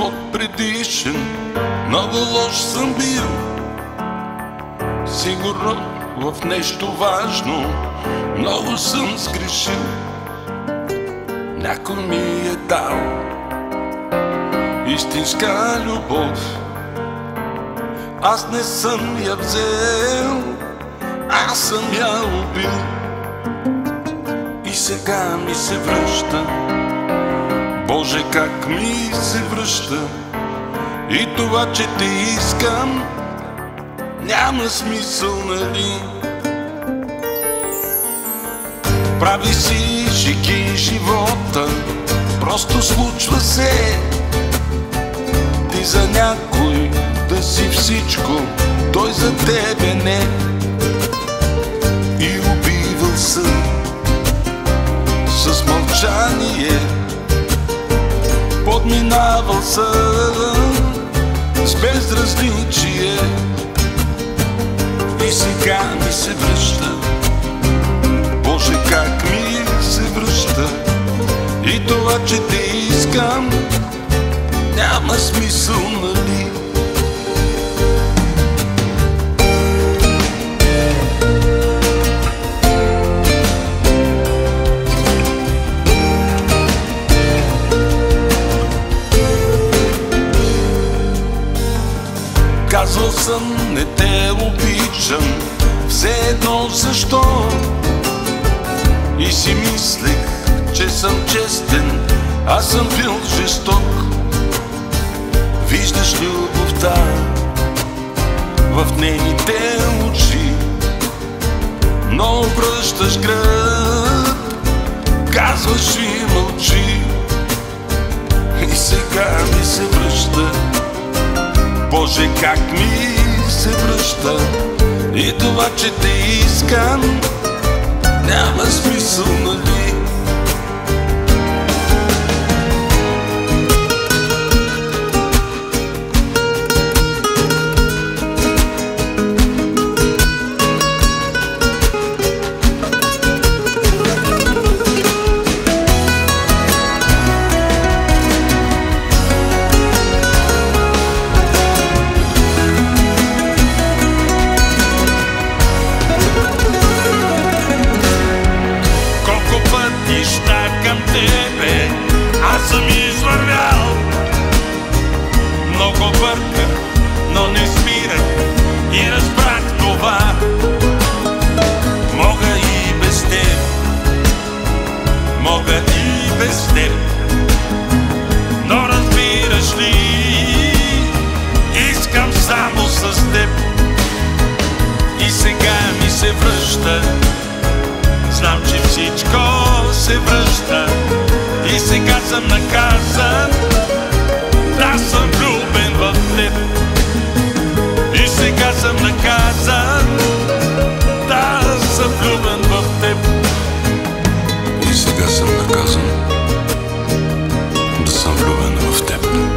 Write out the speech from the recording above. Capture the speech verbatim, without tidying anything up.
живот предишен много лош съм бил. Сигурно в нещо важно много съм сгрешил. Някой ми е дал истинска любов, аз не съм я взел, аз съм я убил. И сега ми се връща, Боже, как ми се връща. И това, че те искам, няма смисъл, нали? Прави си шики живота, просто случва се. Ти за някой да си всичко, той за тебе не. И убивал съм с мълчание, подминавал съм с безразличие. И сега ми се връща, Боже, как ми се връща. И това, че те искам, няма смисъл, нали? Казвал съм, не те обичам, все едно защо. И си мислех, че съм честен, аз съм бил жесток. Виждаш любовта в нейните очи, но обръщаш гръб, казваш и мълчи. И сега ми се връща, Боже, как ми се връща. И това, че те искам, няма смисъл, нали? Аз съм извървял, много бърках, но не спирах и разбрах това. Мога и без теб, мога и без теб, но разбираш ли, искам само с теб. И сега ми се връща, знам, че всичко се връща. И сега съм наказан, да съм влюбен в теб. И сега съм наказан, да съм влюбен в теб. И сега съм наказан, да съм влюбен в теб.